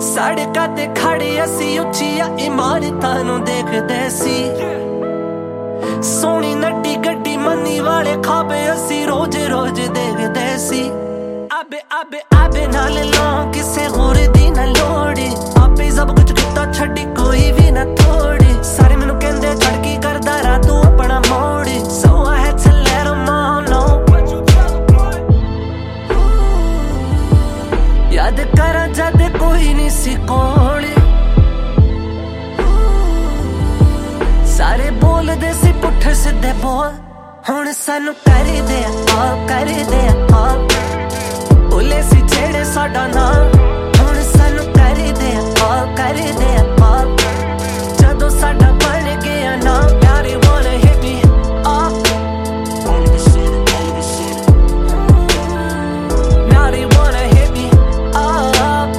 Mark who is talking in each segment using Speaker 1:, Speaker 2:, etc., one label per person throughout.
Speaker 1: ਸੜਕਾਂ ਤੇ ਖੜੇ ਅਸੀਂ ਉੱਚੀਆਂ ਇਮਾਰਤਾਂ ਨੂੰ ਦੇਖਦੇ ਸੀ। ਸੋਹਣੀ ਨੱਡੀ ਗੱਡੀ ਮੰਨੀ ਵਾਲੇ ਖਾਬੇ ਅਸੀਂ ਰੋਜ਼ ਰੋਜ਼ ਦੇਖਦੇ ਸੀ। ਆਬੇ ਆਬੇ ਆਬੇ ਨਾਲ ਲਾਂ ਕਿਸੇ ਹੋਰ ਦੀ ਨਾ ਲੋੜੀ, ਆਪੇ ਸਭ ਕੁਝ ਕੀਤਾ ਛੱਡੀ ਕੋਈ ਵੀ ਨਾ ਥੋੜੀ। ਸਾਰੇ ਮੈਨੂੰ ਕਹਿੰਦੇ ਛੜ ਕੀ ਕਰਦਾ ਰਾ ਤੂੰ ਆਪਣਾ ਮੋੜੀ। So I had to let them all know ਯਾਦ ਕਰਾਂ ਜਦ ਕੋਈ ਨਹੀਂ ਸੀ ਕੋਲ, ਸਾਰੇ ਬੋਲਦੇ ਸੀ ਪੁੱਠੇ ਸਿੱਧੇ ਬੋਲ। ਹੁਣ ਸਾਨੂੰ ਕਰਦੇ ਆ ਬੋਲੇ ਸੀ ਜਿਹੜੇ ਸਾਡਾ ਨਾਂ। ਹੁਣ ਸਾਨੂੰ ਕਰਦੇ ਆ ਜਦੋਂ ਸਾਡਾ ਬਣ ਗਿਆ ਨਾ। Now they wanna hit me up, now they wanna hit me up।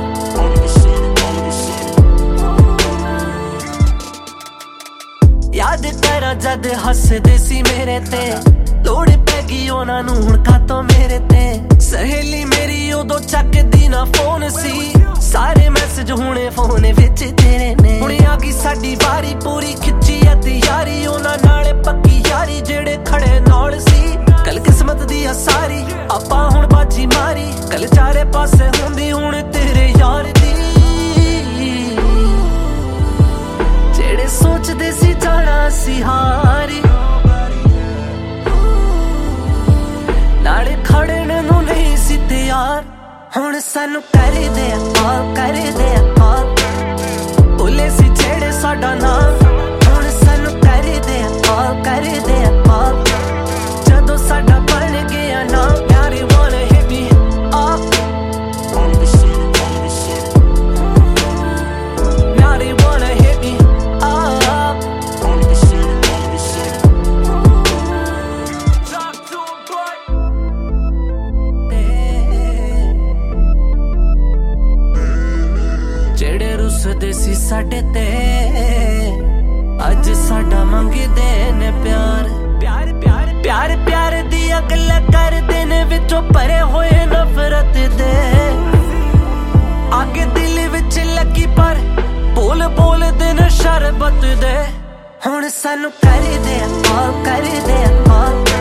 Speaker 1: ਯਾਦ ਕਰਾਂ ਜਦ ਹੱਸਦੇ ਸੀ ਮੇਰੇ ਤੇ, ਲੋੜ ਪੈ ਗਈ ਉਹਨਾਂ ਨੂੰ ਹੁਣ ਕਾਤੋਂ ਮੇਰੇ ਤੇ। ਸਹੇਲੀ ਮੇਰੀ ਉਦੋਂ ਚੱਕਦੀ ਨਾ ਫੋਨ ਸੀ, ਸਾਰੇ ਮੈਸੇਜ ਹੁਣੇ ਫੋਨ ਵਿੱਚ ਤੇਰੇ ਨੇ। ਹੁਣ ਆ ਗਈ ਸਾਡੀ ਵਾਰੀ ਪੂਰੀ ਖਿੱਚੀ ਆ ਤਿਆਰੀ, ਉਹਨਾਂ ਨਾਲ ਪੱਕੀ ਯਾਰੀ ਜਿਹੜੇ ਖੜੇ ਨਾਲ ਸੀ। ਕੱਲ ਕਿਸਮਤ ਦੀ ਆ ਸਾਰੀ, ਆਪਾਂ ਹੁਣ ਬਾਜੀ ਮਾਰੀ। ਕੱਲ ਚਾਰੇ ਪਾਸੇ ਹੁੰਦੀ ਹੁਣ ਤੇਰੇ ਯਾਰ ਦੀ, ਜਿਹੜੇ ਸੋਚਦੇ ਸੀ ਜਾਣਾ ਸੀ ਹਾਰੀ। ਨਾਲੇ ਖੜਨ ਨੂੰ ਨਹੀਂ ਸੀ ਤਿਆਰ, ਹੁਣ ਸਾਨੂੰ ਕਰਦੇ ਆ ਬੋਲੇ ਸੀ ਜਿਹੜੇ ਸਾਡਾ ਨਾਂ। ਹੁਣ ਸਾਨੂੰ ਕਰਦੇ ਆ ਜਦੋਂ ਸਾਡਾ ਬਣ ਗਿਆ ਨਾ। Now they wanna hit me up, now they wanna hit me up। ਜਿਹੜੇ ਰੁੱਸਦੇ ਸੀ ਸਾਡੇ ਤੇ ਅੱਜ ਸਾਡਾ ਮੰਗਦੇ ਨੇ ਪਿਆਰ। ਪਿਆਰ ਪਿਆਰ ਦੀਆਂ ਗੱਲਾਂ ਕਰਦੇ ਨੇ ਵਿੱਚੋਂ ਭਰੇ ਹੋਏ ਨਫ਼ਰਤ ਦੇ। ਅੱਗੇ ਦਿਲ ਵਿੱਚ ਲੱਗੀ ਪਰ ਬੋਲ ਬੋਲਦੇ ਨੇ ਸ਼ਰਬਤ ਦੇ। ਹੁਣ ਸਾਨੂੰ ਕਰਦੇ ਆ